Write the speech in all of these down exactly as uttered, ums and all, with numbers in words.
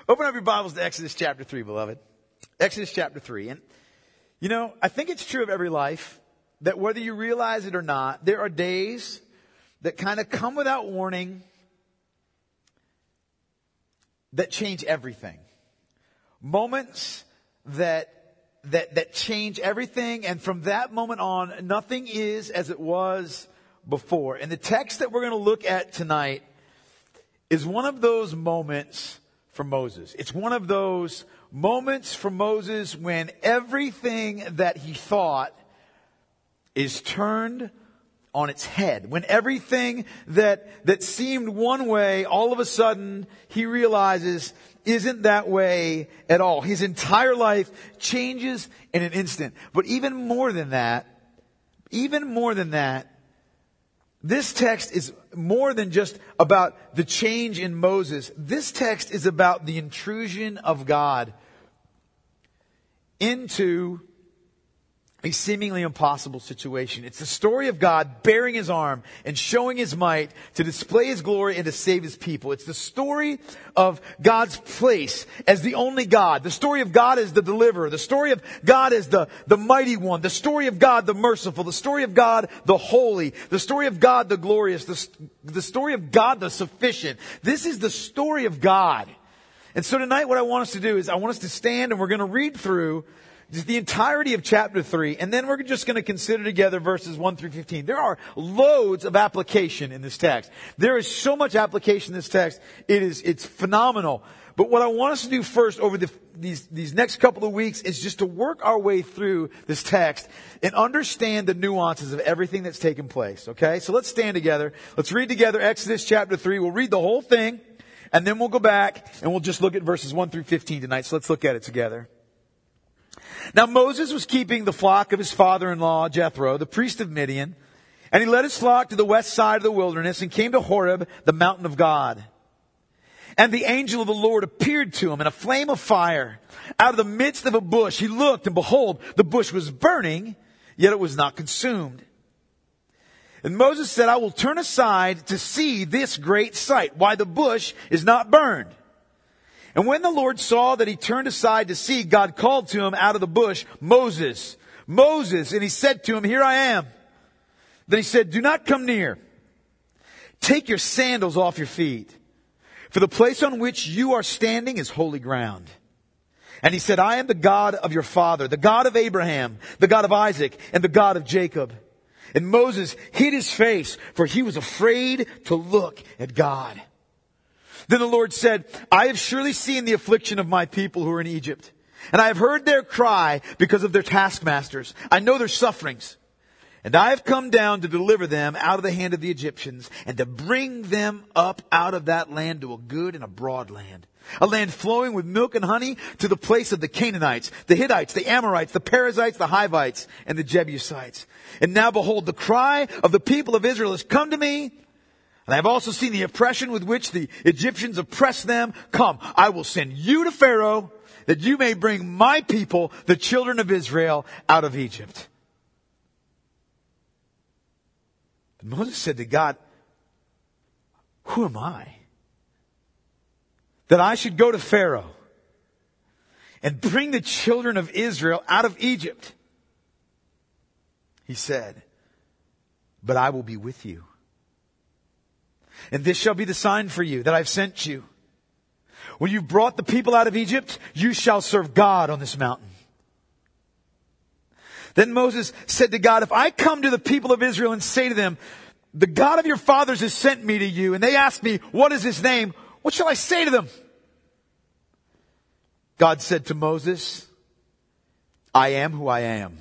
Open up your Bibles to Exodus chapter three, beloved. Exodus chapter three. And, you know, I think it's true of every life that whether you realize it or not, there are days that kind of come without warning that change everything. Moments that that that change everything, and from that moment on, nothing is as it was before. And the text that we're going to look at tonight is one of those moments for Moses. It's one of those moments for Moses when everything that he thought is turned on its head. When everything that that seemed one way, all of a sudden he realizes isn't that way at all. His entire life changes in an instant. But even more than that, even more than that, this text is more than just about the change in Moses. This text is about the intrusion of God into a seemingly impossible situation. It's the story of God baring his arm and showing his might to display his glory and to save his people. It's the story of God's place as the only God. The story of God as the deliverer. The story of God as the, the mighty one. The story of God the merciful. The story of God the holy. The story of God the glorious. The, the story of God the sufficient. This is the story of God. And so tonight what I want us to do is I want us to stand and we're going to read through just the entirety of chapter three, and then we're just going to consider together verses one through fifteen. There are loads of application in this text. There is so much application in this text. It is, it's phenomenal. But what I want us to do first over the, these, these next couple of weeks is just to work our way through this text and understand the nuances of everything that's taken place. Okay? So let's stand together. Let's read together Exodus chapter three. We'll read the whole thing, and then we'll go back and we'll just look at verses one through fifteen tonight. So let's look at it together. Now Moses was keeping the flock of his father-in-law, Jethro, the priest of Midian, and he led his flock to the west side of the wilderness and came to Horeb, the mountain of God. And the angel of the Lord appeared to him in a flame of fire out of the midst of a bush. He looked, and behold, the bush was burning, yet it was not consumed. And Moses said, I will turn aside to see this great sight, why the bush is not burned. And when the Lord saw that he turned aside to see, God called to him out of the bush, Moses, Moses. And he said to him, here I am. Then he said, do not come near. Take your sandals off your feet, for the place on which you are standing is holy ground. And he said, I am the God of your father, the God of Abraham, the God of Isaac, and the God of Jacob. And Moses hid his face, for he was afraid to look at God. Then the Lord said, I have surely seen the affliction of my people who are in Egypt, and I have heard their cry because of their taskmasters. I know their sufferings, and I have come down to deliver them out of the hand of the Egyptians and to bring them up out of that land to a good and a broad land, a land flowing with milk and honey, to the place of the Canaanites, the Hittites, the Amorites, the Perizzites, the Hivites, and the Jebusites. And now behold, the cry of the people of Israel has come to me, and I have also seen the oppression with which the Egyptians oppress them. Come, I will send you to Pharaoh, that you may bring my people, the children of Israel, out of Egypt. But Moses said to God, who am I, that I should go to Pharaoh and bring the children of Israel out of Egypt? He said, but I will be with you. And this shall be the sign for you that I've sent you. When you brought the people out of Egypt, you shall serve God on this mountain. Then Moses said to God, if I come to the people of Israel and say to them, the God of your fathers has sent me to you, and they ask me, what is his name? What shall I say to them? God said to Moses, I am who I am.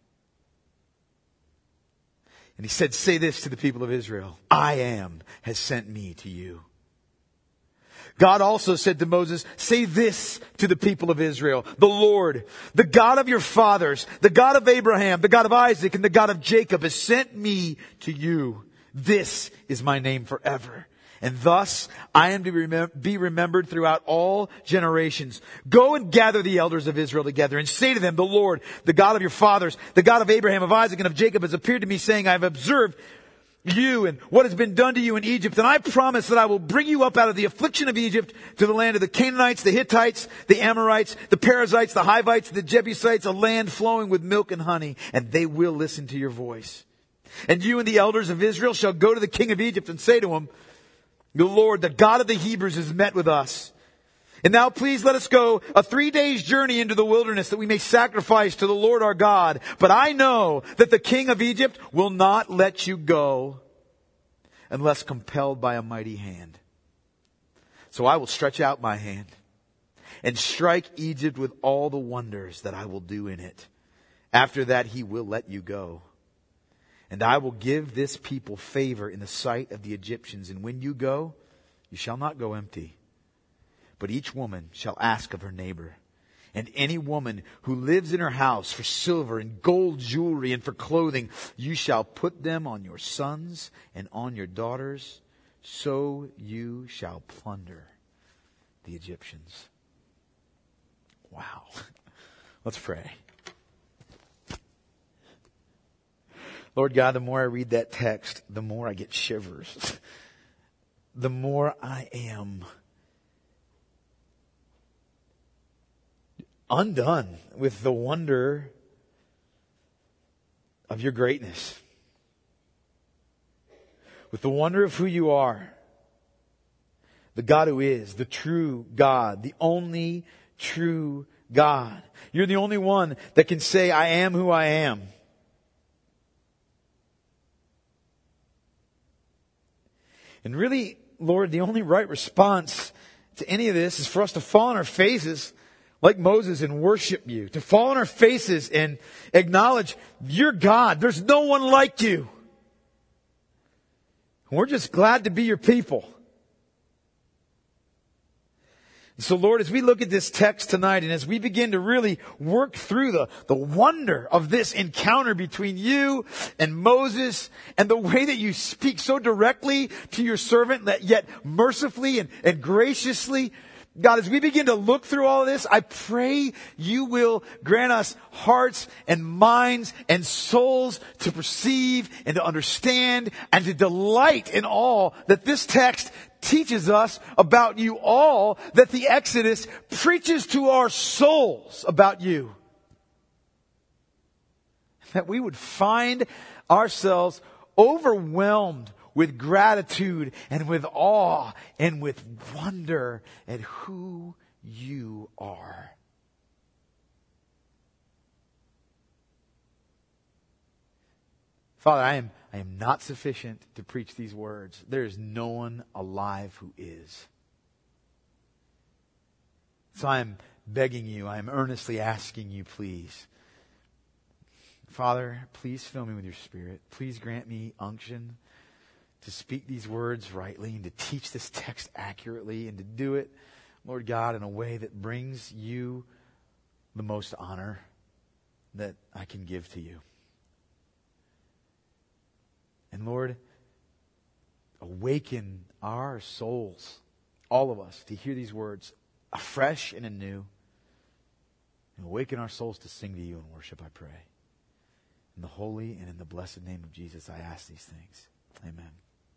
And he said, say this to the people of Israel, I am has sent me to you. God also said to Moses, say this to the people of Israel, the Lord, the God of your fathers, the God of Abraham, the God of Isaac, and the God of Jacob has sent me to you. This is my name forever. And thus I am to remem- be remembered throughout all generations. Go and gather the elders of Israel together and say to them, the Lord, the God of your fathers, the God of Abraham, of Isaac, and of Jacob has appeared to me, saying, I have observed you and what has been done to you in Egypt. And I promise that I will bring you up out of the affliction of Egypt to the land of the Canaanites, the Hittites, the Amorites, the Perizzites, the Hivites, the Jebusites, a land flowing with milk and honey, and they will listen to your voice. And you and the elders of Israel shall go to the king of Egypt and say to him, the Lord, the God of the Hebrews, has met with us. And now please let us go a three days journey into the wilderness that we may sacrifice to the Lord our God. But I know that the king of Egypt will not let you go unless compelled by a mighty hand. So I will stretch out my hand and strike Egypt with all the wonders that I will do in it. After that, he will let you go. And I will give this people favor in the sight of the Egyptians. And when you go, you shall not go empty. But each woman shall ask of her neighbor, and any woman who lives in her house for silver and gold jewelry and for clothing, you shall put them on your sons and on your daughters, so you shall plunder the Egyptians. Wow. Let's pray. Lord God, the more I read that text, the more I get shivers. The more I am undone with the wonder of your greatness, with the wonder of who you are, the God who is, the true God, the only true God. You're the only one that can say, I am who I am. And really, Lord, the only right response to any of this is for us to fall on our faces like Moses and worship you. To fall on our faces and acknowledge you're God. There's no one like you. And we're just glad to be your people. And so Lord, as we look at this text tonight and as we begin to really work through the, the wonder of this encounter between you and Moses and the way that you speak so directly to your servant, that yet mercifully and, and graciously, God, as we begin to look through all of this, I pray you will grant us hearts and minds and souls to perceive and to understand and to delight in all that this text teaches us about you, all that the Exodus preaches to our souls about you. That we would find ourselves overwhelmed with gratitude and with awe and with wonder at who you are. Father, I am, I am not sufficient to preach these words. There is no one alive who is. So I am begging you, I am earnestly asking you, please. Father, please fill me with your Spirit. Please grant me unction to speak these words rightly and to teach this text accurately and to do it, Lord God, in a way that brings you the most honor that I can give to you. And Lord, awaken our souls, all of us, to hear these words afresh and anew. And awaken our souls to sing to you and worship, I pray. In the holy and in the blessed name of Jesus, I ask these things. Amen.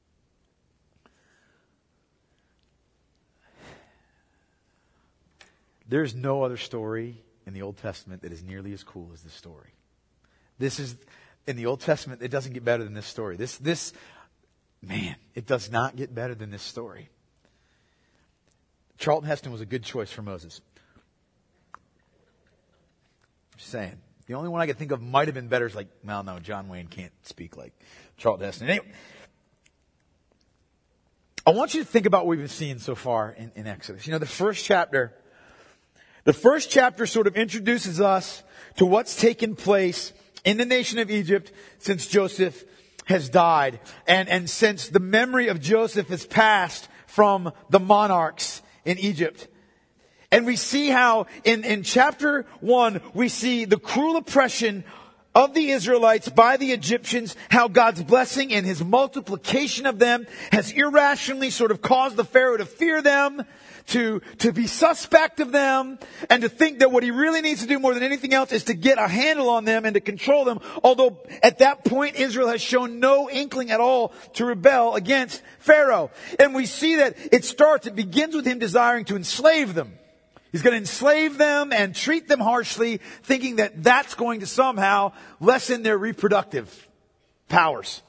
There's no other story in the Old Testament that is nearly as cool as this story. This is, in the Old Testament, it doesn't get better than this story. This, this, man, it does not get better than this story. Charlton Heston was a good choice for Moses. I'm just saying. The only one I could think of might have been better is like, well, no, John Wayne can't speak like Charlton Heston. Anyway, I want you to think about what we've been seeing so far in, in Exodus. You know, the first chapter, the first chapter sort of introduces us to what's taken place in the nation of Egypt since Joseph has died. And, and since the memory of Joseph has passed from the monarchs in Egypt. And we see how in, in chapter one, we see the cruel oppression of the Israelites by the Egyptians, how God's blessing and his multiplication of them has irrationally sort of caused the Pharaoh to fear them, to, to be suspect of them, and to think that what he really needs to do more than anything else is to get a handle on them and to control them. Although at that point, Israel has shown no inkling at all to rebel against Pharaoh. And we see that it starts, it begins with him desiring to enslave them. He's going to enslave them and treat them harshly, thinking that that's going to somehow lessen their reproductive powers.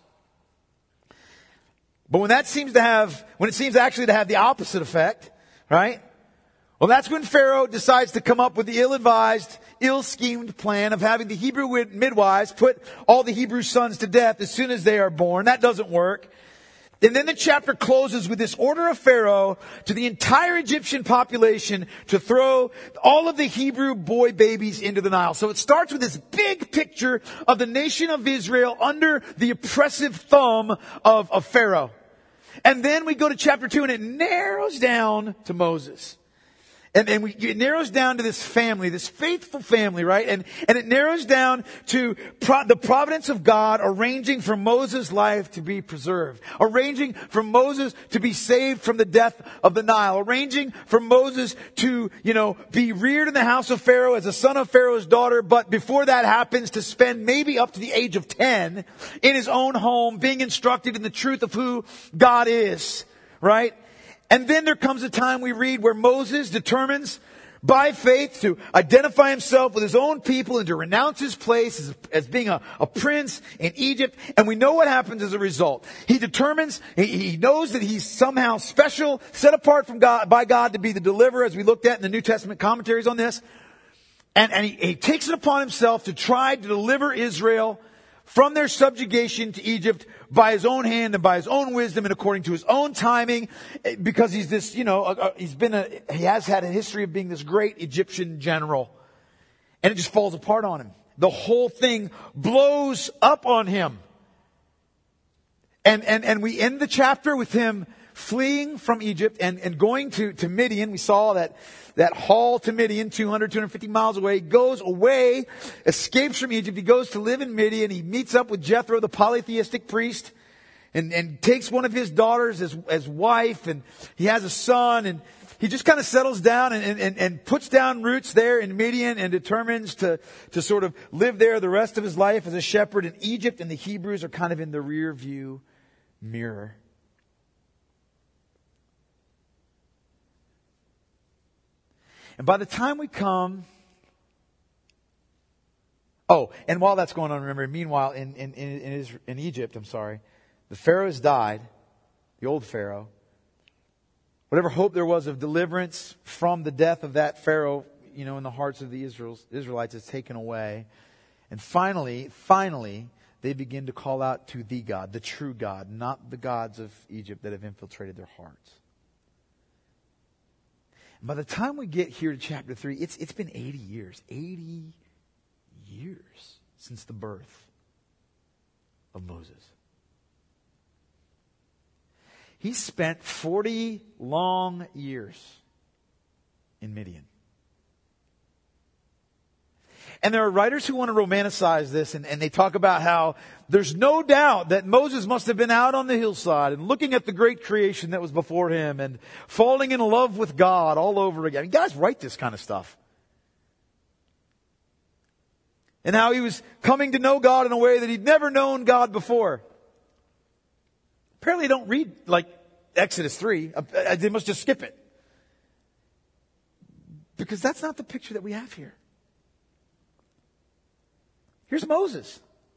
But when that seems to have, when it seems actually to have the opposite effect, right? Well, that's when Pharaoh decides to come up with the ill-advised, ill-schemed plan of having the Hebrew midwives put all the Hebrew sons to death as soon as they are born. That doesn't work. And then the chapter closes with this order of Pharaoh to the entire Egyptian population to throw all of the Hebrew boy babies into the Nile. So it starts with this big picture of the nation of Israel under the oppressive thumb of, of Pharaoh. And then we go to chapter two and it narrows down to Moses. And, and we, it narrows down to this family, this faithful family, right? And, and it narrows down to pro, the providence of God arranging for Moses' life to be preserved. Arranging for Moses to be saved from the death of the Nile. Arranging for Moses to, you know, be reared in the house of Pharaoh as a son of Pharaoh's daughter. But before that happens, to spend maybe up to the age of ten in his own home, being instructed in the truth of who God is, right? And then there comes a time we read where Moses determines by faith to identify himself with his own people and to renounce his place as, as being a, a prince in Egypt. And we know what happens as a result. He determines, he, he knows that he's somehow special, set apart from God, by God to be the deliverer, as we looked at in the New Testament commentaries on this. And, and he, he takes it upon himself to try to deliver Israel from their subjugation to Egypt by his own hand and by his own wisdom and according to his own timing, because he's this, you know, uh, he's been a, he has had a history of being this great Egyptian general. And it just falls apart on him. The whole thing blows up on him. And, and, and we end the chapter with him fleeing from Egypt and, and going to, to Midian. We saw that, that haul to Midian, two hundred, two hundred fifty miles away. He goes away, escapes from Egypt. He goes to live in Midian. He meets up with Jethro, the polytheistic priest, and, and takes one of his daughters as, as wife. And he has a son, and he just kind of settles down and, and, and puts down roots there in Midian and determines to, to sort of live there the rest of his life as a shepherd. And Egypt and the Hebrews are kind of in the rear view mirror. And by the time we come, oh, and while that's going on, remember, meanwhile, in, in, in, in, in Egypt, I'm sorry, the Pharaoh has died, the old Pharaoh. Whatever hope there was of deliverance from the death of that Pharaoh, you know, in the hearts of the Israels, Israelites is taken away. And finally, finally, they begin to call out to the God, the true God, not the gods of Egypt that have infiltrated their hearts. By the time we get here to chapter three, it's it's been eighty years. eighty years since the birth of Moses. He spent forty long years in Midian. And there are writers who want to romanticize this, and, and they talk about how there's no doubt that Moses must have been out on the hillside and looking at the great creation that was before him and falling in love with God all over again. I mean, guys write this kind of stuff. And how he was coming to know God in a way that he'd never known God before. Apparently they don't read like Exodus three. They must just skip it. Because that's not the picture that we have here. Here's Moses.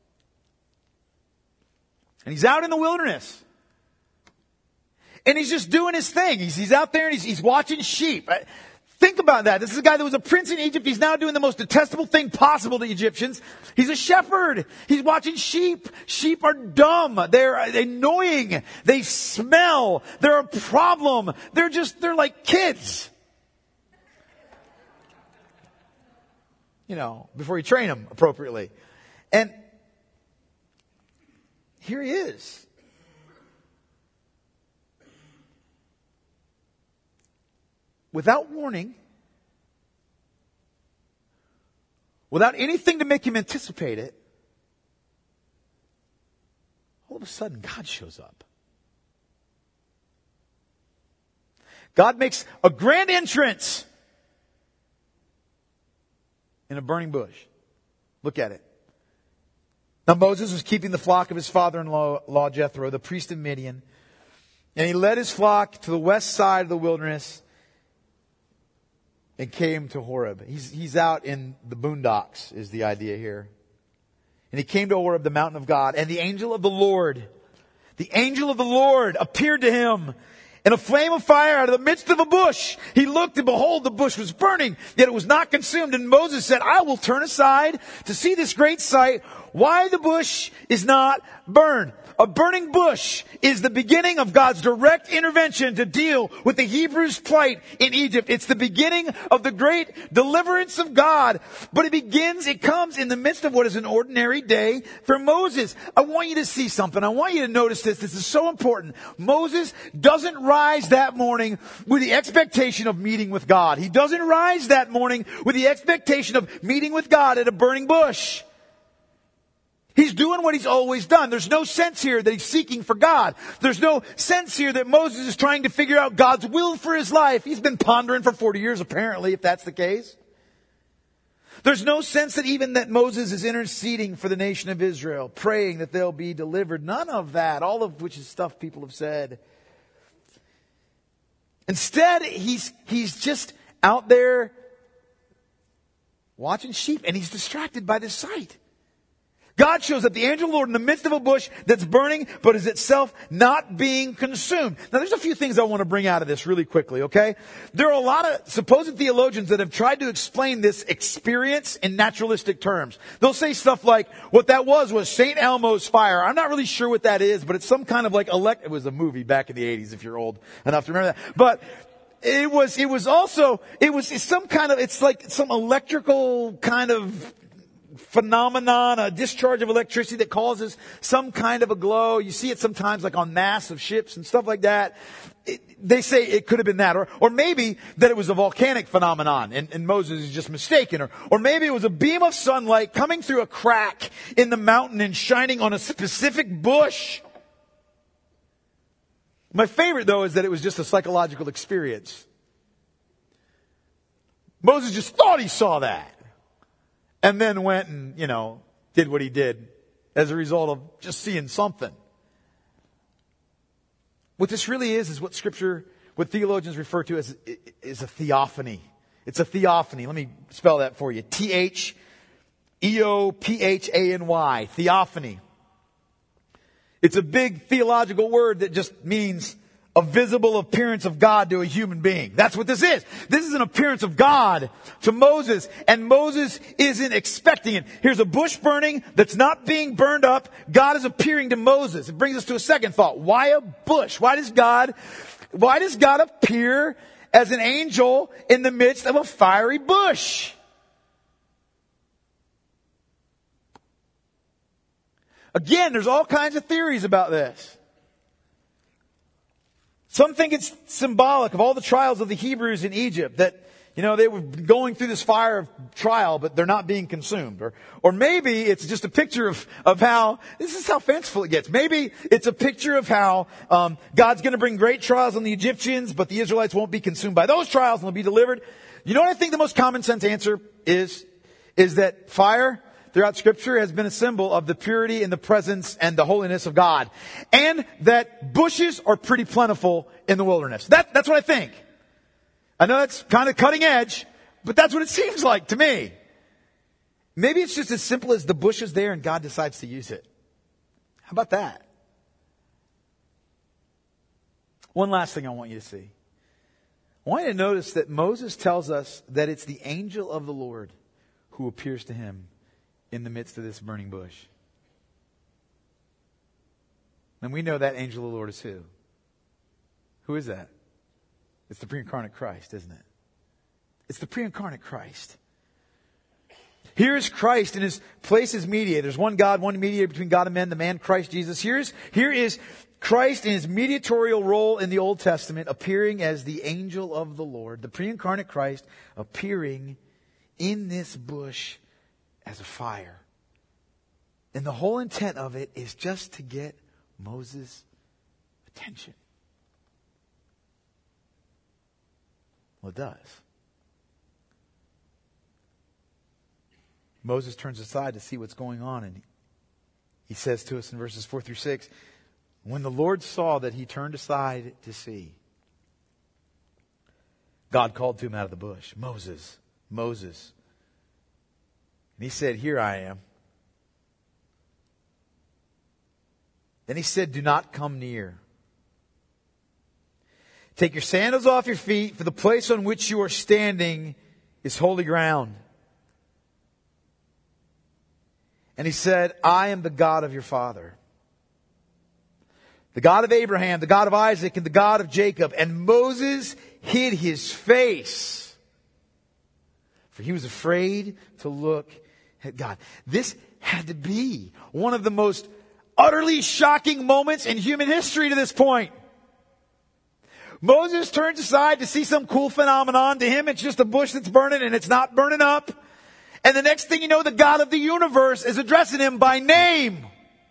And he's out in the wilderness. And he's just doing his thing. He's, he's out there and he's, he's watching sheep. Think about that. This is a guy that was a prince in Egypt. He's now doing the most detestable thing possible to Egyptians. He's a shepherd. He's watching sheep. Sheep are dumb. They're annoying. They smell. They're a problem. They're just, they're like kids. You know, before you train them appropriately. And here he is. Without warning, without anything to make him anticipate it, a sudden, God shows up. God makes a grand entrance in a burning bush. Look at it. Now Moses was keeping the flock of his father-in-law Jethro, the priest of Midian. And he led his flock to the west side of the wilderness and came to Horeb. He's, he's out in the boondocks is the idea here. And he came to Horeb, the mountain of God. And the angel of the Lord, the angel of the Lord appeared to him in a flame of fire out of the midst of a bush. He looked, and behold, the bush was burning, yet it was not consumed. And Moses said, I will turn aside to see this great sight, why the bush is not burned. A burning bush is the beginning of God's direct intervention to deal with the Hebrews' plight in Egypt. It's the beginning of the great deliverance of God. But it begins, it comes in the midst of what is an ordinary day for Moses. I want you to see something. I want you to notice this. This is so important. Moses doesn't rise that morning with the expectation of meeting with God. He doesn't rise that morning with the expectation of meeting with God at a burning bush. He's doing what he's always done. There's no sense here that he's seeking for God. There's no sense here that Moses is trying to figure out God's will for his life. He's been pondering for forty years, apparently, if that's the case. There's no sense that even that Moses is interceding for the nation of Israel, praying that they'll be delivered. None of that, all of which is stuff people have said. Instead, he's, he's just out there watching sheep, and he's distracted by this sight. God shows up, the angel of the Lord, in the midst of a bush that's burning, but is itself not being consumed. Now, there's a few things I want to bring out of this really quickly, okay? There are a lot of supposed theologians that have tried to explain this experience in naturalistic terms. They'll say stuff like, what that was was Saint Elmo's fire. I'm not really sure what that is, but it's some kind of like elect... It was a movie back in the eighties, if you're old enough to remember that. But it was, it was also, it was some kind of, it's like some electrical kind of phenomenon, a discharge of electricity that causes some kind of a glow. You see it sometimes like on masts of ships and stuff like that. It, they say it could have been that. Or, or maybe that it was a volcanic phenomenon and, and Moses is just mistaken. Or, or maybe it was a beam of sunlight coming through a crack in the mountain and shining on a specific bush. My favorite, though, is that it was just a psychological experience. Moses just thought he saw that. And then went and, you know, did what he did as a result of just seeing something. What this really is, is what Scripture, what theologians refer to as, is a theophany. It's a theophany. Let me spell that for you. T H E O P H A N Y. Theophany. It's a big theological word that just means a visible appearance of God to a human being. That's what this is. This is an appearance of God to Moses, and Moses isn't expecting it. Here's a bush burning that's not being burned up. God is appearing to Moses. It brings us to a second thought. Why a bush? Why does God, why does God appear as an angel in the midst of a fiery bush? Again, there's all kinds of theories about this. Some think it's symbolic of all the trials of the Hebrews in Egypt, that, you know, they were going through this fire of trial, but they're not being consumed. Or, or maybe it's just a picture of, of how, this is how fanciful it gets. Maybe it's a picture of how, um, God's gonna bring great trials on the Egyptians, but the Israelites won't be consumed by those trials and they'll be delivered. You know what I think the most common sense answer is? Is that fire throughout Scripture has been a symbol of the purity and the presence and the holiness of God. And that bushes are pretty plentiful in the wilderness. That, that's what I think. I know that's kind of cutting edge, but that's what it seems like to me. Maybe it's just as simple as the bush is there and God decides to use it. How about that? One last thing I want you to see. I want you to notice that Moses tells us that it's the angel of the Lord who appears to him in the midst of this burning bush. And we know that angel of the Lord is who? Who is that? It's the pre-incarnate Christ, isn't it? It's the pre-incarnate Christ. Here is Christ in his place as mediator. There's one God, one mediator between God and men, the man Christ Jesus. Here's, here is Christ in his mediatorial role in the Old Testament, appearing as the angel of the Lord. The pre-incarnate Christ appearing in this bush as a fire. And the whole intent of it is just to get Moses' attention. Well, it does. Moses turns aside to see what's going on, and he says to us in verses four through six, when the Lord saw that he turned aside to see, God called to him out of the bush, Moses, Moses. And he said, here I am. Then he said, do not come near. Take your sandals off your feet, for the place on which you are standing is holy ground. And he said, I am the God of your father, the God of Abraham, the God of Isaac, and the God of Jacob. And Moses hid his face, for he was afraid to look at God. This had to be one of the most utterly shocking moments in human history to this point. Moses turns aside to see some cool phenomenon. To him, it's just a bush that's burning, and it's not burning up. And the next thing you know, the God of the universe is addressing him by name,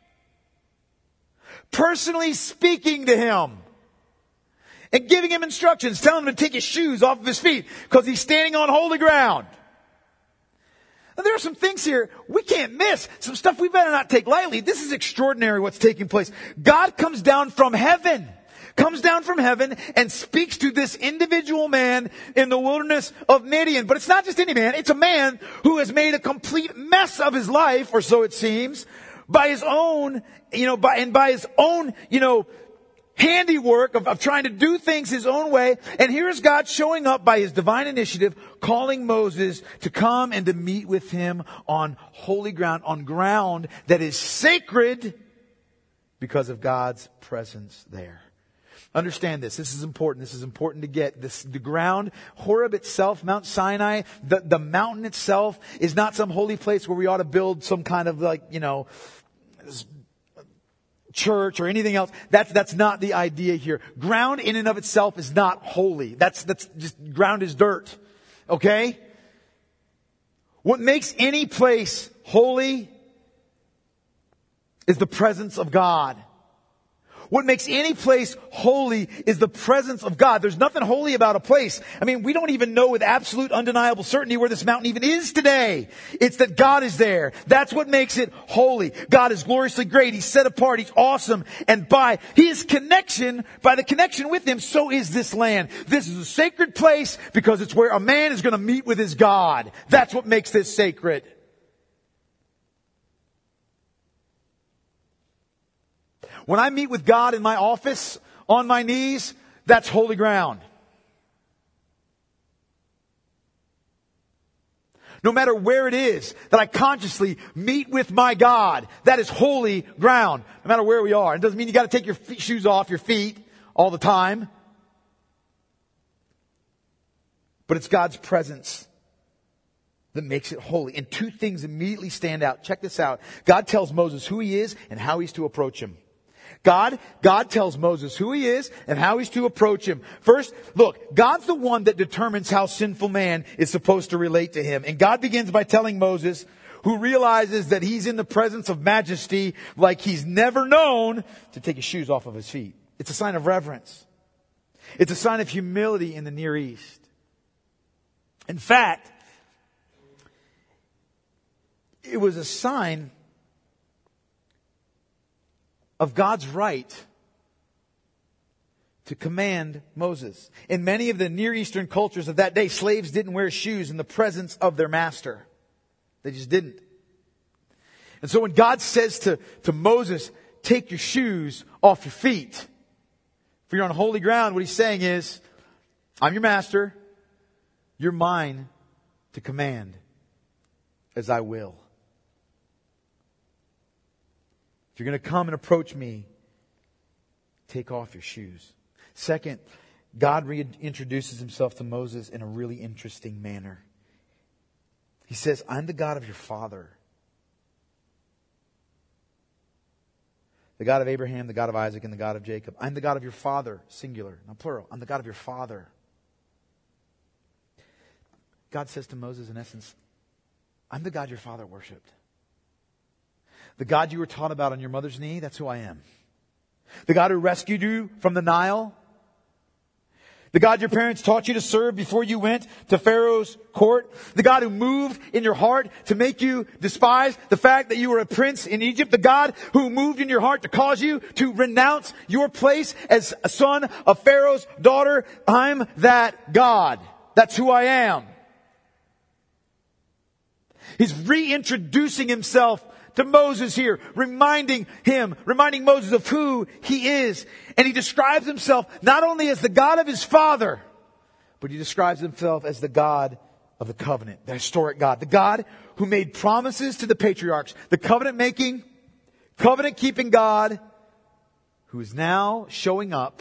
personally speaking to him and giving him instructions, telling him to take his shoes off of his feet because he's standing on holy ground. Now, there are some things here we can't miss, some stuff we better not take lightly. This is extraordinary what's taking place. God comes down from heaven. comes down from heaven and speaks to this individual man in the wilderness of Midian. But it's not just any man. It's a man who has made a complete mess of his life, or so it seems, by his own, you know, by, and by his own, you know, handiwork of, of trying to do things his own way. And here is God showing up by his divine initiative, calling Moses to come and to meet with him on holy ground, on ground that is sacred because of God's presence there. Understand this. This is important. This is important to get. This, the ground, Horeb itself, Mount Sinai, the, the mountain itself is not some holy place where we ought to build some kind of like, you know, church or anything else. That's, that's not the idea here. Ground in and of itself is not holy. That's, that's just, ground is dirt. Okay? What makes any place holy is the presence of God. What makes any place holy is the presence of God. There's nothing holy about a place. I mean, we don't even know with absolute undeniable certainty where this mountain even is today. It's that God is there. That's what makes it holy. God is gloriously great. He's set apart. He's awesome. And by his connection, by the connection with him, so is this land. This is a sacred place because it's where a man is going to meet with his God. That's what makes this sacred. When I meet with God in my office, on my knees, that's holy ground. No matter where it is that I consciously meet with my God, that is holy ground. No matter where we are. It doesn't mean you got to take your feet, shoes off your feet all the time. But it's God's presence that makes it holy. And two things immediately stand out. Check this out. God tells Moses who he is and how he's to approach him. God, God tells Moses who he is and how he's to approach him. First, look, God's the one that determines how sinful man is supposed to relate to him. And God begins by telling Moses, who realizes that he's in the presence of majesty like he's never known, to take his shoes off of his feet. It's a sign of reverence. It's a sign of humility in the Near East. In fact, it was a sign of God's right to command Moses. In many of the Near Eastern cultures of that day, slaves didn't wear shoes in the presence of their master. They just didn't. And so when God says to, to Moses, take your shoes off your feet, for you're on holy ground, what he's saying is, I'm your master, you're mine to command as I will. If you're going to come and approach me, take off your shoes. Second, God reintroduces himself to Moses in a really interesting manner. He says, I'm the God of your father. The God of Abraham, the God of Isaac, and the God of Jacob. I'm the God of your father, singular, not plural. I'm the God of your father. God says to Moses, in essence, I'm the God your father worshipped. The God you were taught about on your mother's knee, that's who I am. The God who rescued you from the Nile? The God your parents taught you to serve before you went to Pharaoh's court? The God who moved in your heart to make you despise the fact that you were a prince in Egypt? The God who moved in your heart to cause you to renounce your place as a son of Pharaoh's daughter? I'm that God. That's who I am. He's reintroducing himself to Moses here, reminding him, reminding Moses of who he is. And he describes himself not only as the God of his father, but he describes himself as the God of the covenant, the historic God, the God who made promises to the patriarchs, the covenant making, covenant keeping God who is now showing up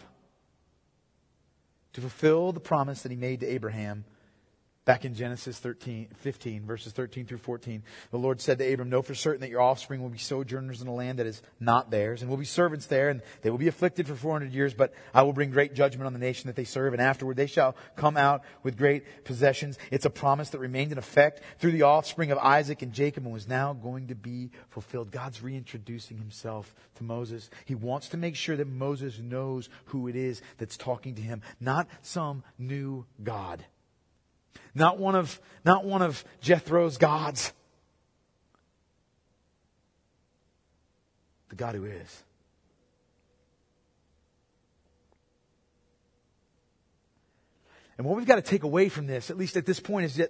to fulfill the promise that he made to Abraham. Back in Genesis thirteen, fifteen, verses thirteen through fourteen, the Lord said to Abram, know for certain that your offspring will be sojourners in a land that is not theirs, and will be servants there, and they will be afflicted for four hundred years, but I will bring great judgment on the nation that they serve, and afterward they shall come out with great possessions. It's a promise that remained in effect through the offspring of Isaac and Jacob and was now going to be fulfilled. God's reintroducing himself to Moses. He wants to make sure that Moses knows who it is that's talking to him, not some new God. Not one of, not one of Jethro's gods. The God who is. And what we've got to take away from this, at least at this point, is that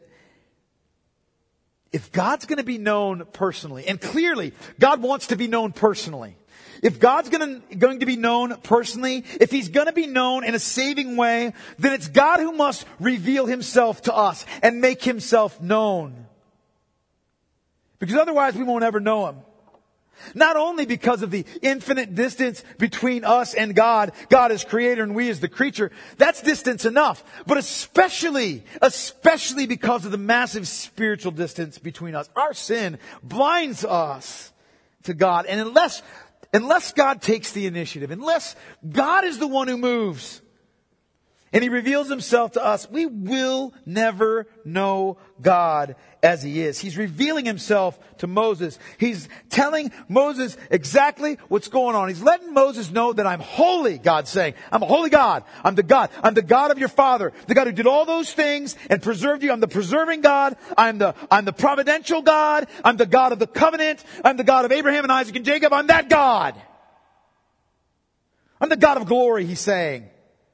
if God's going to be known personally, and clearly God wants to be known personally. If God's going to, going to be known personally, if He's going to be known in a saving way, then it's God who must reveal Himself to us and make Himself known. Because otherwise we won't ever know Him. Not only because of the infinite distance between us and God, God as creator and we as the creature, that's distance enough. But especially, especially because of the massive spiritual distance between us. Our sin blinds us to God. And unless, unless God takes the initiative, unless God is the one who moves, and He reveals Himself to us, we will never know God as He is. He's revealing Himself to Moses. He's telling Moses exactly what's going on. He's letting Moses know that I'm holy, God's saying. I'm a holy God. I'm the God. I'm the God of your father. The God who did all those things and preserved you. I'm the preserving God. I'm the, I'm the providential God. I'm the God of the covenant. I'm the God of Abraham and Isaac and Jacob. I'm that God. I'm the God of glory, He's saying.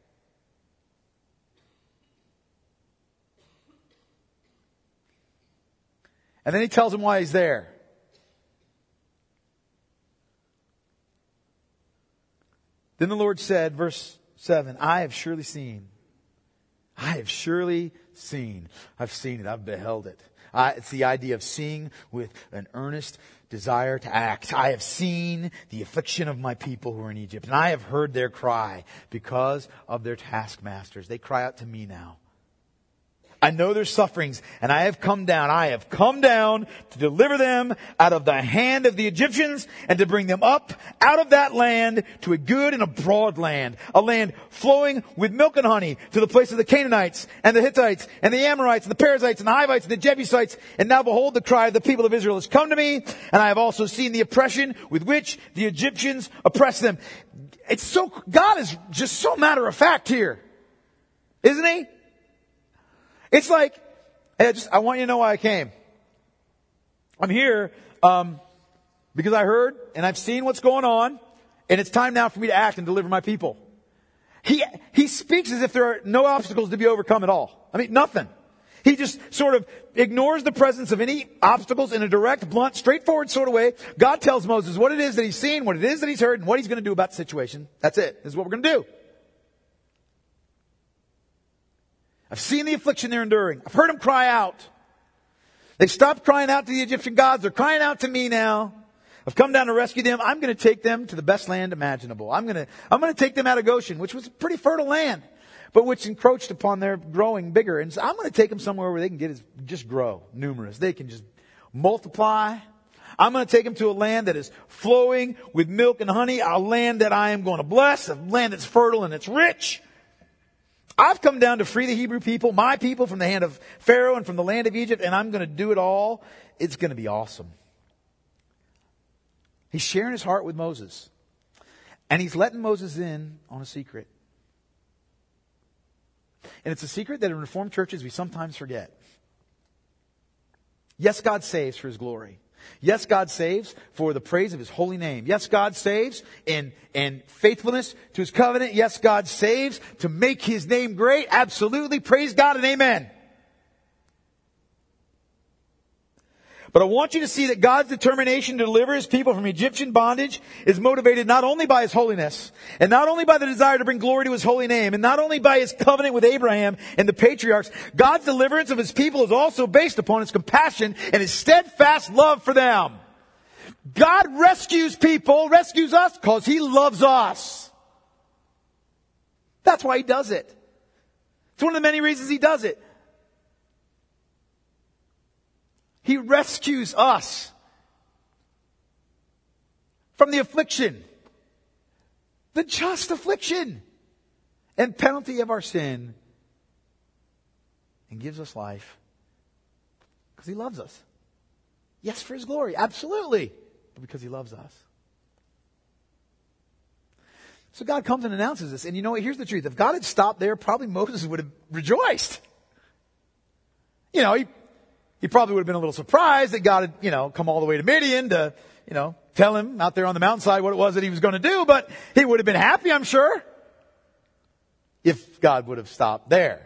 And then He tells him why He's there. Then the Lord said, verse seven, I have surely seen. I have surely seen. I've seen it. I've beheld it. Uh, it's the idea of seeing with an earnest desire to act. I have seen the affliction of my people who are in Egypt, and I have heard their cry because of their taskmasters. They cry out to me now. I know their sufferings, and I have come down. I have come down to deliver them out of the hand of the Egyptians and to bring them up out of that land to a good and a broad land, a land flowing with milk and honey, to the place of the Canaanites and the Hittites and the Amorites and the Perizzites and the Hivites and the Jebusites. And now behold, the cry of the people of Israel has come to me, and I have also seen the oppression with which the Egyptians oppress them. It's so, God is just so matter of fact here, isn't He? It's like, hey, I just, I want you to know why I came. I'm here, um, because I heard and I've seen what's going on, and it's time now for me to act and deliver my people. He, he speaks as if there are no obstacles to be overcome at all. I mean, nothing. He just sort of ignores the presence of any obstacles in a direct, blunt, straightforward sort of way. God tells Moses what it is that He's seen, what it is that He's heard, and what He's going to do about the situation. That's it. This is what we're going to do. I've seen the affliction they're enduring. I've heard them cry out. They've stopped crying out to the Egyptian gods. They're crying out to me now. I've come down to rescue them. I'm going to take them to the best land imaginable. I'm going to, I'm going to take them out of Goshen, which was a pretty fertile land, but which encroached upon their growing bigger. And so I'm going to take them somewhere where they can get just grow numerous. They can just multiply. I'm going to take them to a land that is flowing with milk and honey, a land that I am going to bless, a land that's fertile and it's rich. I've come down to free the Hebrew people, my people, from the hand of Pharaoh and from the land of Egypt, and I'm going to do it all. It's going to be awesome. He's sharing his heart with Moses. And he's letting Moses in on a secret. And it's a secret that in Reformed churches we sometimes forget. Yes, God saves for His glory. Yes, God saves for the praise of His holy name. Yes, God saves in, in faithfulness to His covenant. Yes, God saves to make His name great. Absolutely. Praise God and amen. But I want you to see that God's determination to deliver His people from Egyptian bondage is motivated not only by His holiness, and not only by the desire to bring glory to His holy name, and not only by His covenant with Abraham and the patriarchs. God's deliverance of His people is also based upon His compassion and His steadfast love for them. God rescues people, rescues us, because He loves us. That's why He does it. It's one of the many reasons He does it. He rescues us from the affliction, the just affliction and penalty of our sin, and gives us life because He loves us. Yes, for His glory, absolutely, but because He loves us. So God comes and announces this. And you know what? Here's the truth. If God had stopped there, probably Moses would have rejoiced. You know, he He probably would have been a little surprised that God had, you know, come all the way to Midian to, you know, tell him out there on the mountainside what it was that He was going to do. But he would have been happy, I'm sure, if God would have stopped there.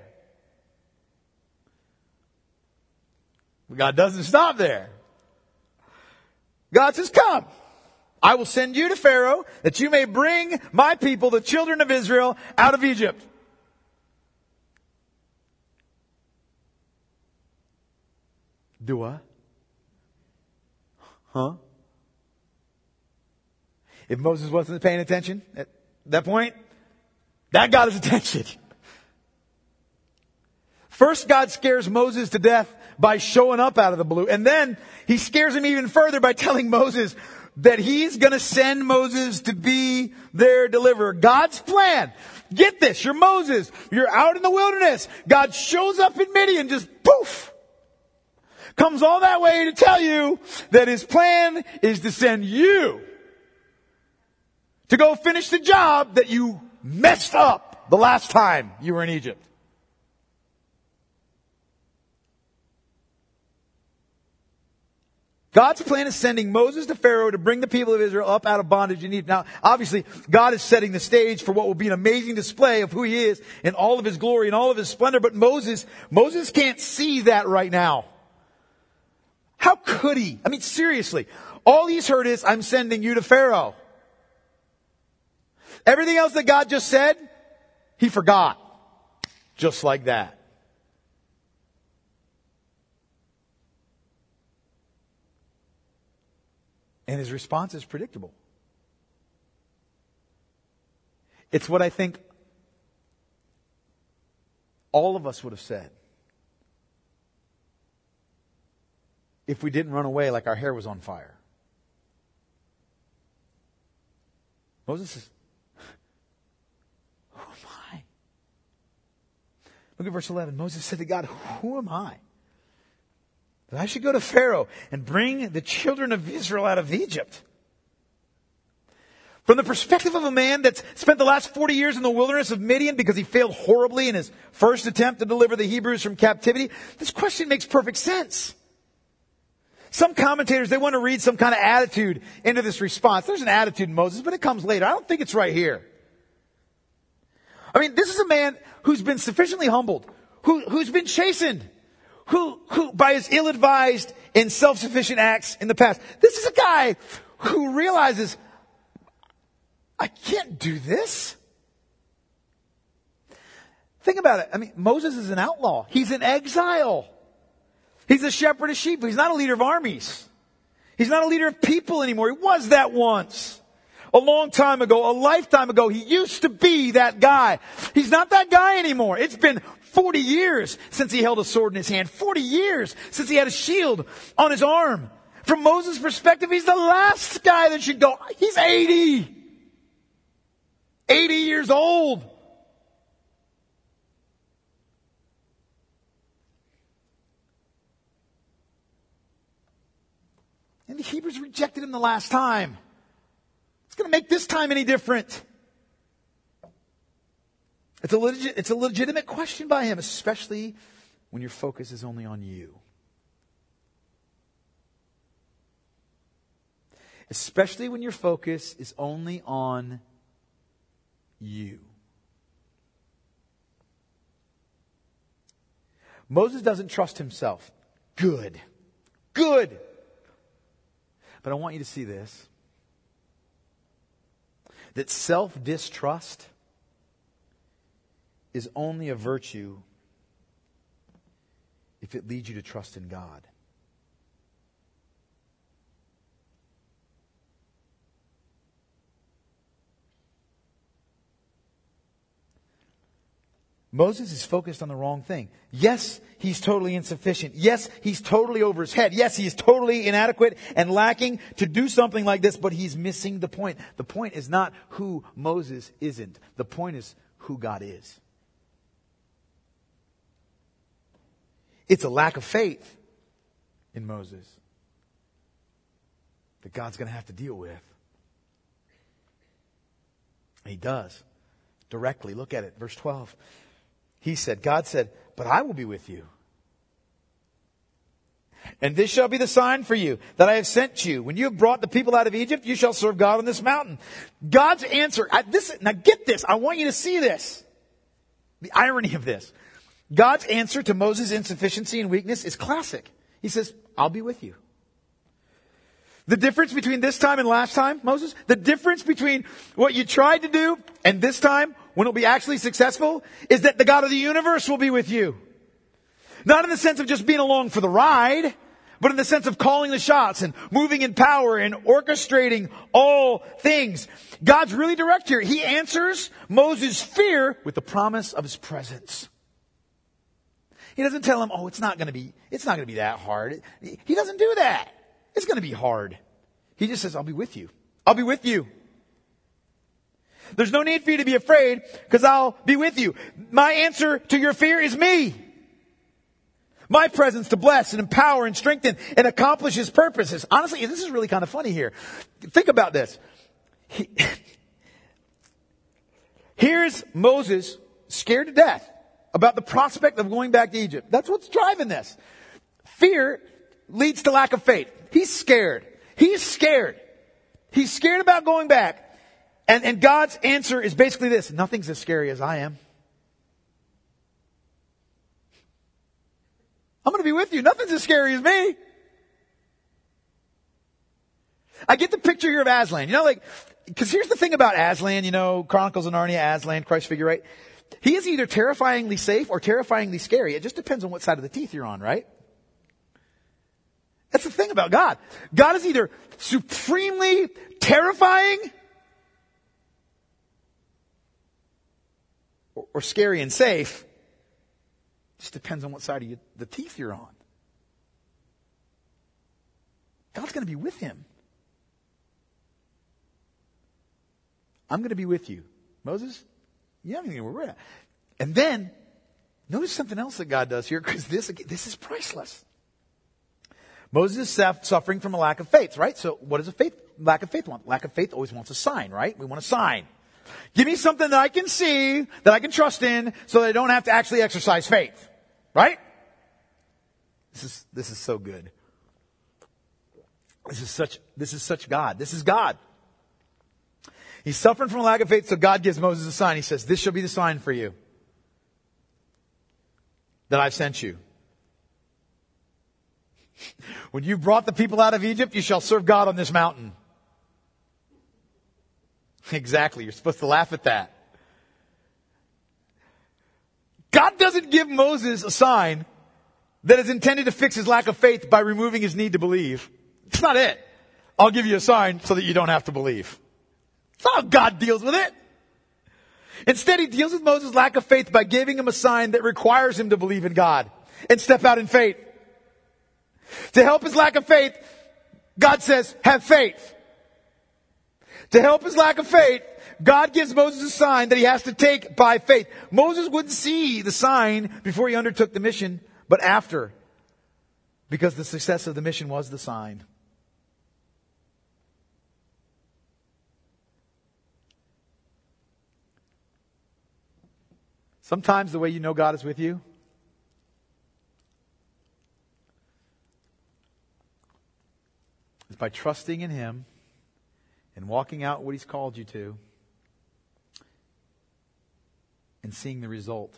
But God doesn't stop there. God says, come, I will send you to Pharaoh that you may bring my people, the children of Israel, out of Egypt. Do I? Huh? If Moses wasn't paying attention at that point, that got his attention. First, God scares Moses to death by showing up out of the blue. And then He scares him even further by telling Moses that He's going to send Moses to be their deliverer. God's plan. Get this. You're Moses. You're out in the wilderness. God shows up in Midian, just poof. Comes all that way to tell you that His plan is to send you to go finish the job that you messed up the last time you were in Egypt. God's plan is sending Moses to Pharaoh to bring the people of Israel up out of bondage in Egypt. Now, obviously, God is setting the stage for what will be an amazing display of who He is in all of His glory and all of His splendor. But Moses, Moses can't see that right now. How could he? I mean, seriously. All he's heard is, I'm sending you to Pharaoh. Everything else that God just said, he forgot. Just like that. And his response is predictable. It's what I think all of us would have said if we didn't run away like our hair was on fire. Moses says, who am I? Look at verse eleven. Moses said to God, who am I that I should go to Pharaoh and bring the children of Israel out of Egypt? From the perspective of a man that's spent the last forty years in the wilderness of Midian because he failed horribly in his first attempt to deliver the Hebrews from captivity, this question makes perfect sense. Some commentators, they want to read some kind of attitude into this response. There's an attitude in Moses, but it comes later. I don't think it's right here. I mean, this is a man who's been sufficiently humbled, who, who's been chastened, who, who, by his ill-advised and self-sufficient acts in the past. This is a guy who realizes, I can't do this. Think about it. I mean, Moses is an outlaw. He's in exile. He's a shepherd of sheep. He's not a leader of armies. He's not a leader of people anymore. He was that once. A long time ago, a lifetime ago, he used to be that guy. He's not that guy anymore. It's been forty years since he held a sword in his hand. forty years since he had a shield on his arm. From Moses' perspective, he's the last guy that should go. He's eighty. eighty years old. And the Hebrews rejected him the last time. What's going to make this time any different? It's a, legit, it's a legitimate question by him, especially when your focus is only on you. Especially when your focus is only on you. Moses doesn't trust himself. Good. Good. But I want you to see this. That self-distrust is only a virtue if it leads you to trust in God. Moses is focused on the wrong thing. Yes, he's totally insufficient. Yes, he's totally over his head. Yes, he's totally inadequate and lacking to do something like this, but he's missing the point. The point is not who Moses isn't. The point is who God is. It's a lack of faith in Moses that God's going to have to deal with. And he does. Directly. Look at it. Verse twelve. He said, God said, but I will be with you. And this shall be the sign for you that I have sent you. When you have brought the people out of Egypt, you shall serve God on this mountain. God's answer, I, this, now get this, I want you to see this. The irony of this. God's answer to Moses' insufficiency and weakness is classic. He says, I'll be with you. The difference between this time and last time, Moses, the difference between what you tried to do and this time, when it'll be actually successful, is that the God of the universe will be with you. Not in the sense of just being along for the ride, but in the sense of calling the shots and moving in power and orchestrating all things. God's really direct here. He answers Moses' fear with the promise of his presence. He doesn't tell him, oh, it's not going to be, it's not going to be that hard. He doesn't do that. It's going to be hard. He just says, I'll be with you. I'll be with you. There's no need for you to be afraid because I'll be with you. My answer to your fear is me. My presence to bless and empower and strengthen and accomplish his purposes. Honestly, this is really kind of funny here. Think about this. He, here's Moses scared to death about the prospect of going back to Egypt. That's what's driving this. Fear leads to lack of faith. He's scared. He's scared. He's scared about going back. And, and God's answer is basically this. Nothing's as scary as I am. I'm going to be with you. Nothing's as scary as me. I get the picture here of Aslan. You know, like, because here's the thing about Aslan, you know, Chronicles of Narnia, Aslan, Christ figure, right? He is either terrifyingly safe or terrifyingly scary. It just depends on what side of the teeth you're on, right? That's the thing about God. God is either supremely terrifying or, or scary and safe. It just depends on what side of you, the teeth you're on. God's going to be with him. I'm going to be with you. Moses, you haven't even where we're at. And then, notice something else that God does here, because this, this is priceless. Moses is suffering from a lack of faith, right? So what does a faith, lack of faith want? Lack of faith always wants a sign, right? We want a sign. Give me something that I can see, that I can trust in, so that I don't have to actually exercise faith. Right? This is, this is so good. This is such, this is such God. This is God. He's suffering from a lack of faith, so God gives Moses a sign. He says, this shall be the sign for you that I've sent you. When you brought the people out of Egypt, you shall serve God on this mountain. Exactly. You're supposed to laugh at that. God doesn't give Moses a sign that is intended to fix his lack of faith by removing his need to believe. It's not it. I'll give you a sign so that you don't have to believe. That's not how God deals with it. Instead, he deals with Moses' lack of faith by giving him a sign that requires him to believe in God and step out in faith. To help his lack of faith, God says, have faith. To help his lack of faith, God gives Moses a sign that he has to take by faith. Moses wouldn't see the sign before he undertook the mission, but after. Because the success of the mission was the sign. Sometimes the way you know God is with you is by trusting in Him and walking out what He's called you to and seeing the result.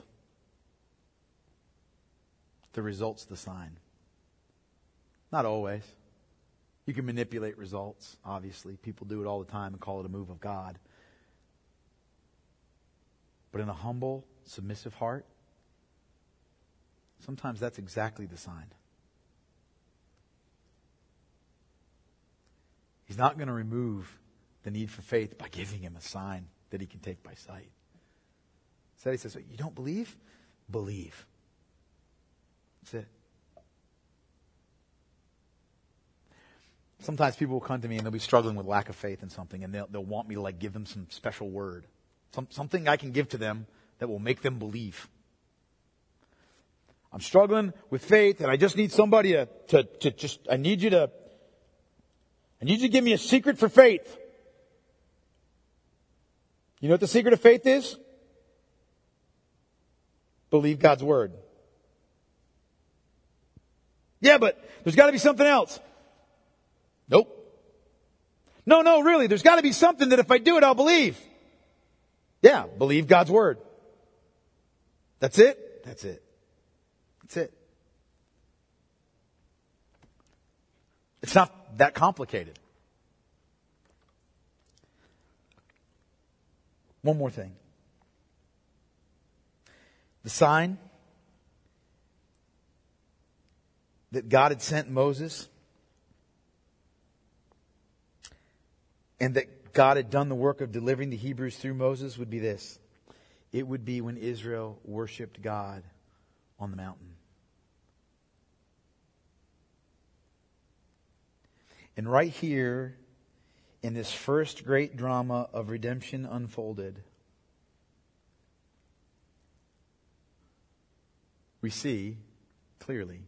The result's the sign. Not always. You can manipulate results, obviously. People do it all the time and call it a move of God. But in a humble, submissive heart, sometimes that's exactly the sign. He's not going to remove the need for faith by giving him a sign that he can take by sight. Instead, he says, you don't believe? Believe. That's it. Sometimes people will come to me and they'll be struggling with lack of faith in something, and they'll, they'll want me to like give them some special word. Some, something I can give to them that will make them believe. I'm struggling with faith and I just need somebody to, to, to just, I need you to, I need you to give me a secret for faith. You know what the secret of faith is? Believe God's word. Yeah, but there's got to be something else. Nope. No, no, really, there's got to be something that if I do it, I'll believe. Yeah, believe God's word. That's it? That's it. That's it. It's not that complicated. One more thing. The sign that God had sent Moses and that God had done the work of delivering the Hebrews through Moses would be this. It would be when Israel worshiped God on the mountain. And right here, in this first great drama of redemption unfolded, we see clearly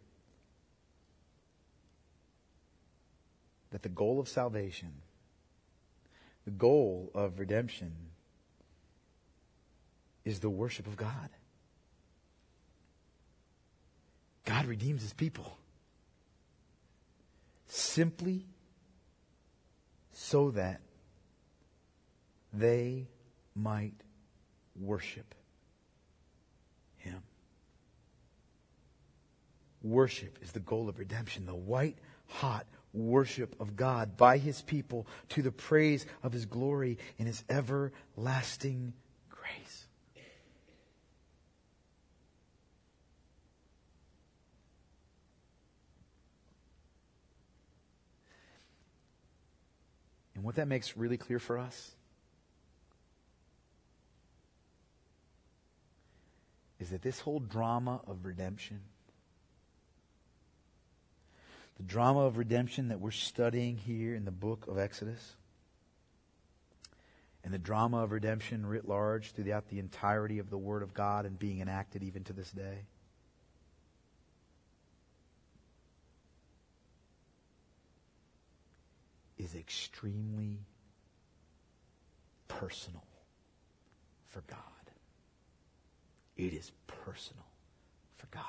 that the goal of salvation, the goal of redemption, is the worship of God. God redeems His people simply so that they might worship Him. Worship is the goal of redemption, the white hot worship of God by His people to the praise of His glory and His everlasting grace. And what that makes really clear for us is that this whole drama of redemption, the drama of redemption that we're studying here in the book of Exodus, and the drama of redemption writ large throughout the entirety of the Word of God and being enacted even to this day, is extremely personal for God. It is personal for God.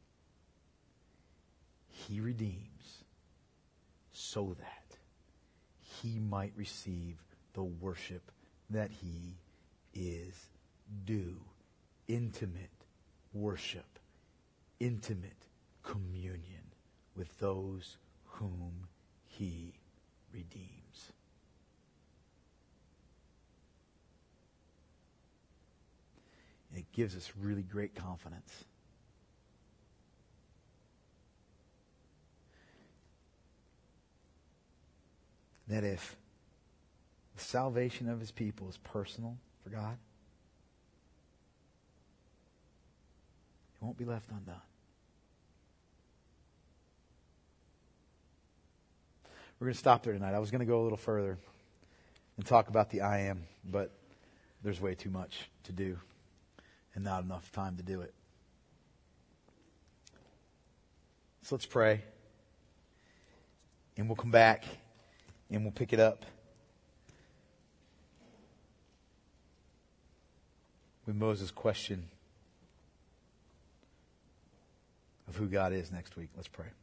He redeems so that He might receive the worship that He is due. Intimate worship. Intimate communion with those whom He redeems. And it gives us really great confidence. That if the salvation of His people is personal for God, it won't be left undone. We're going to stop there tonight. I was going to go a little further and talk about the I am, but there's way too much to do and not enough time to do it. So let's pray. And we'll come back and we'll pick it up with Moses' question of who God is next week. Let's pray.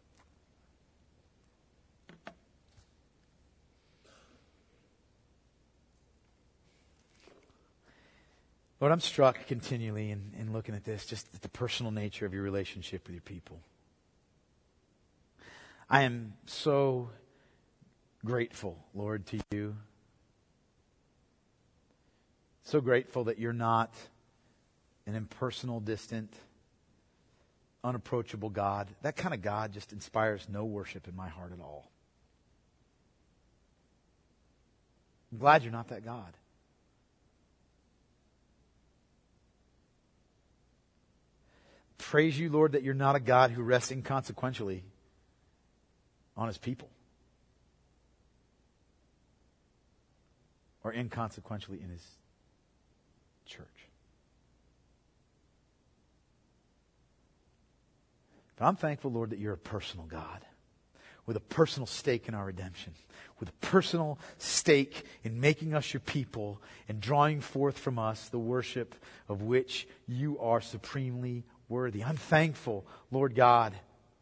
Lord, I'm struck continually in, in looking at this, just at the personal nature of your relationship with your people. I am so grateful, Lord, to you. So grateful that you're not an impersonal, distant, unapproachable God. That kind of God just inspires no worship in my heart at all. I'm glad you're not that God. Praise you, Lord, that you're not a God who rests inconsequentially on his people. Or inconsequentially in his church. But I'm thankful, Lord, that you're a personal God with a personal stake in our redemption, with a personal stake in making us your people and drawing forth from us the worship of which you are supremely worthy. I'm thankful, Lord God,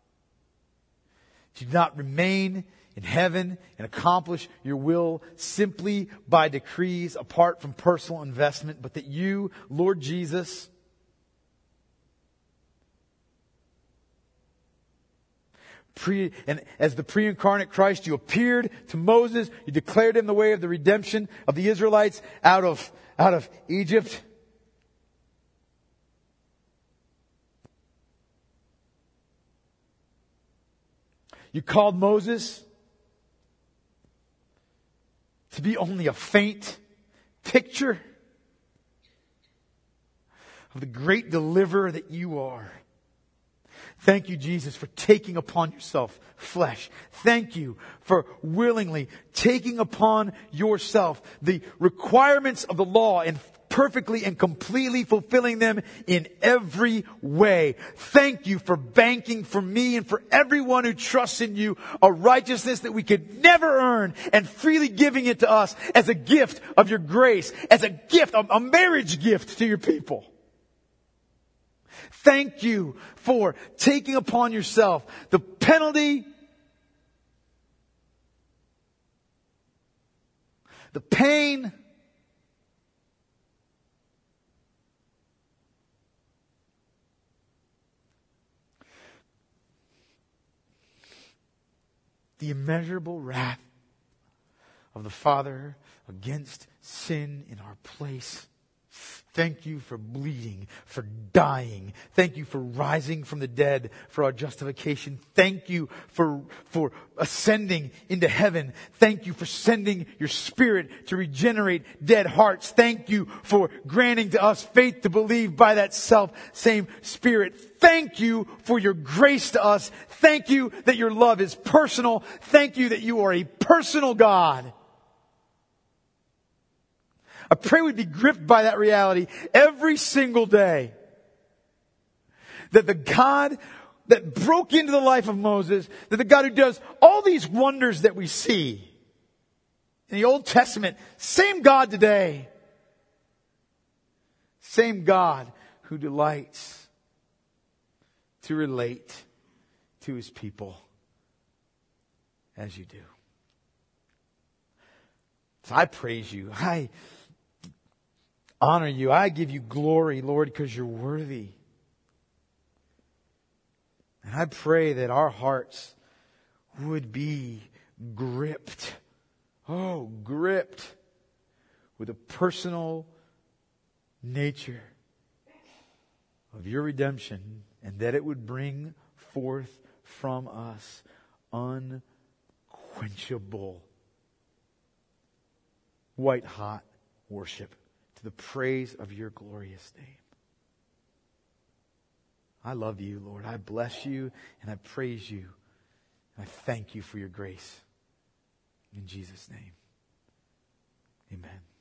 to not remain in heaven and accomplish your will simply by decrees apart from personal investment, but that you, Lord Jesus, Pre, and as the pre-incarnate Christ, you appeared to Moses. You declared him the way of the redemption of the Israelites out of, out of Egypt. You called Moses to be only a faint picture of the great deliverer that you are. Thank you, Jesus, for taking upon yourself flesh. Thank you for willingly taking upon yourself the requirements of the law and perfectly and completely fulfilling them in every way. Thank you for banking for me and for everyone who trusts in you a righteousness that we could never earn, and freely giving it to us as a gift of your grace, as a gift, a marriage gift to your people. Thank you for taking upon yourself the penalty, the pain, the immeasurable wrath of the Father against sin in our place. Thank you for bleeding, for dying. Thank you for rising from the dead for our justification. Thank you for, for ascending into heaven. Thank you for sending your Spirit to regenerate dead hearts. Thank you for granting to us faith to believe by that self same Spirit. Thank you for your grace to us. Thank you that your love is personal. Thank you that you are a personal God. I pray we'd be gripped by that reality every single day. That the God that broke into the life of Moses, that the God who does all these wonders that we see in the Old Testament, same God today. Same God who delights to relate to his people as you do. So I praise you. I honor you. I give you glory, Lord, because you're worthy. And I pray that our hearts would be gripped, oh, gripped with a personal nature of your redemption, and that it would bring forth from us unquenchable, white-hot worship to the praise of your glorious name. I love you, Lord. I bless you and I praise you. And I thank you for your grace. In Jesus' name, amen.